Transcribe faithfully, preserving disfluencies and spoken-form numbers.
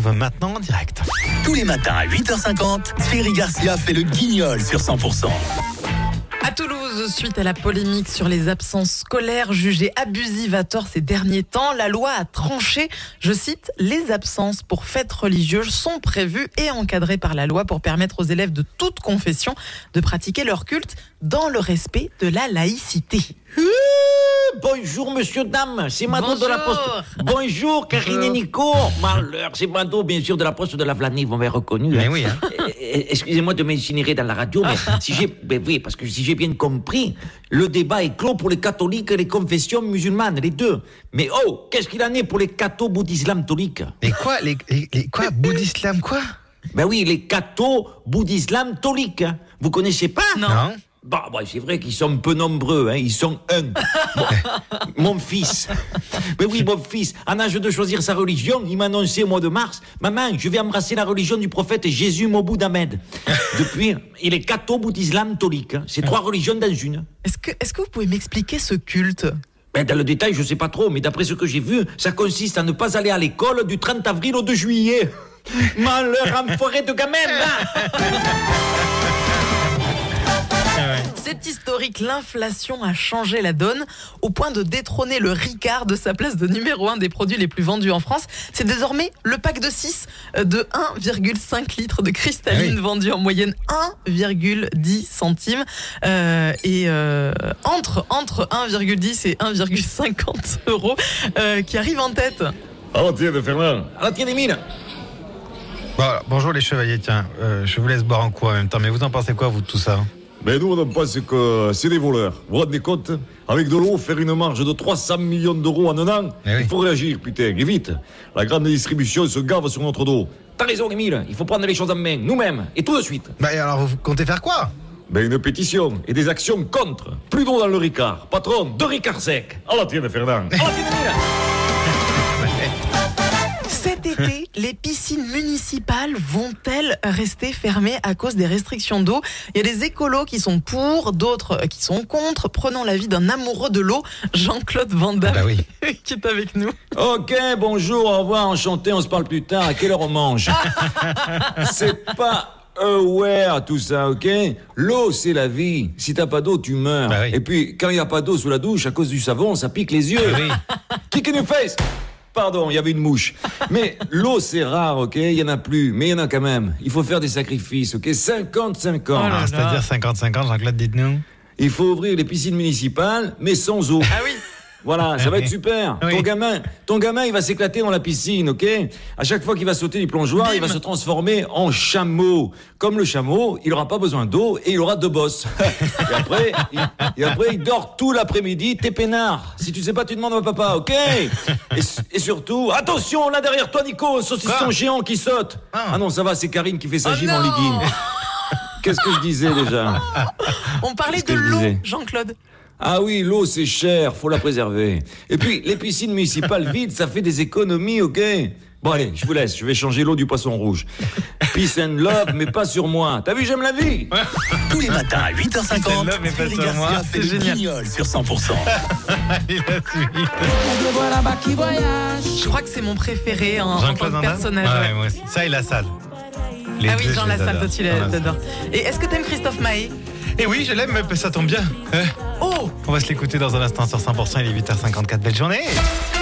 retrouve maintenant en direct. Tous les matins à huit heures cinquante, Thierry Garcia fait le guignol sur cent pour cent. À Toulouse, suite à la polémique sur les absences scolaires jugées abusives à tort ces derniers temps, la loi a tranché, je cite, « Les absences pour fêtes religieuses sont prévues et encadrées par la loi pour permettre aux élèves de toute confession de pratiquer leur culte dans le respect de la laïcité. » Bonjour monsieur, dame, c'est Mado Bonjour. de la Poste. Bonjour Karine et Nico. Malheur, c'est Mado bien sûr de la Poste de la Vlanée, vous m'avez reconnu. Mais hein. oui, hein. Eh, Excusez-moi de m'incinérer dans la radio, mais si j'ai, ben oui, parce que si j'ai bien compris, le débat est clos pour les catholiques et les confessions musulmanes, les deux. Mais oh, qu'est-ce qu'il en est pour les cathos bouddhislam toliques? Et quoi, les, les, les quoi, bouddhislam, quoi? Ben oui, les cathos bouddhislam toliques. Vous connaissez pas? Non. Non. Bah, bah, c'est vrai qu'ils sont peu nombreux, hein, ils sont un. Bon, mon fils. Mais oui, mon fils, en âge de choisir sa religion, il m'a annoncé au mois de mars, maman, je vais embrasser la religion du prophète Jésus Moboud Ahmed. Depuis, il est catho, bouddhislam, tolique. Hein. C'est trois religions dans une. Est-ce que, est-ce que vous pouvez m'expliquer ce culte ? Ben, dans le détail, je sais pas trop, mais d'après ce que j'ai vu, ça consiste à ne pas aller à l'école du trente avril au deux juillet. Malheur en forêt de gamelle, là. C'est historique, l'inflation a changé la donne au point de détrôner le Ricard de sa place de numéro un des produits les plus vendus en France. C'est désormais le pack de six de un virgule cinq litres de cristalline Ah oui. vendu en moyenne un virgule dix centimes euh, et euh, entre, entre un virgule dix et un virgule cinquante euros euh, qui arrive en tête. À la tienne, Fernand. À la tienne, Émile. Bon, alors, bonjour les chevaliers, tiens, euh, je vous laisse boire un coup en même temps, mais vous en pensez quoi, vous, de tout ça? Mais nous, on pense que c'est des voleurs. Vous vous rendez compte? Avec de l'eau, faire une marge de trois cents millions d'euros en un an, Eh oui. il faut réagir, putain, et vite. La grande distribution se gave sur notre dos. T'as raison, Émile. Il faut prendre les choses en main, nous-mêmes, et tout de suite. Bah, et alors, vous comptez faire quoi? Ben, une pétition et des actions contre. Plus d'eau dans le Ricard. Patron, deux Ricards secs. À la tienne, Fernand. À la tienne, Émile. Cet été, les piscines municipales vont-elles rester fermées à cause des restrictions d'eau ? Il y a des écolos qui sont pour, d'autres qui sont contre. Prenons l'avis d'un amoureux de l'eau, Jean-Claude Van Damme, Ah bah oui. qui est avec nous. Ok, bonjour, au revoir, enchanté, on se parle plus tard. À quelle heure on mange? C'est pas aware tout ça, ok? L'eau, c'est la vie. Si t'as pas d'eau, tu meurs. Bah oui. Et puis, quand il y a pas d'eau sous la douche, à cause du savon, ça pique les yeux. Ah oui. Kick in the face. Pardon, il y avait une mouche. Mais l'eau, c'est rare, ok? Il y en a plus, mais il y en a quand même. Il faut faire des sacrifices, ok? cinquante cinquante. Oh là Ah, c'est-à-dire cinquante cinquante, Jean-Claude, dites-nous. Il faut ouvrir les piscines municipales, mais sans eau. Ah oui. Voilà, ça Ah va oui. être super. Oui. Ton gamin, ton gamin, il va s'éclater dans la piscine, ok? À chaque fois qu'il va sauter du plongeoir, Bim. il va se transformer en chameau. Comme le chameau, il aura pas besoin d'eau et il aura deux bosses. et après, il, et après, il dort tout l'après-midi, t'es peinard. Si tu sais pas, tu demandes à papa, ok? Et, et surtout, attention, là derrière toi, Nico, un saucisson Quoi? géant qui saute. Ah. Ah non, ça va, c'est Karine qui fait sa Oh gym en non. legging. Qu'est-ce que je disais déjà? On parlait Qu'est-ce que de je l'eau, disais Jean-Claude. Ah oui, l'eau c'est cher, faut la préserver. Et puis, les piscines municipales vides, ça fait des économies, ok? Bon allez, je vous laisse, je vais changer l'eau du poisson rouge. Peace and love, mais pas sur moi. T'as vu, j'aime la vie. Tous les matins à huit heures cinquante, Celle-là, mais pas Thierry sur moi. Garcia fait C'est le génial. guignol sur cent pour cent. Allez, la suite. Je crois que c'est mon préféré hein, en tant Jean-Claude que Van Damme. personnage. Ah ouais. ouais, moi aussi. Ça et la salle. Les Ah oui, deux, Jean je les Lassalle, adore. toi tu Jean Lassalle. l'adores. Et est-ce que t'aimes Christophe Maé ? Et oui, je l'aime, mais ça tombe bien. Hein, Oh, on va se l'écouter dans un instant sur cent pour cent, il est huit heures cinquante-quatre. Belle journée.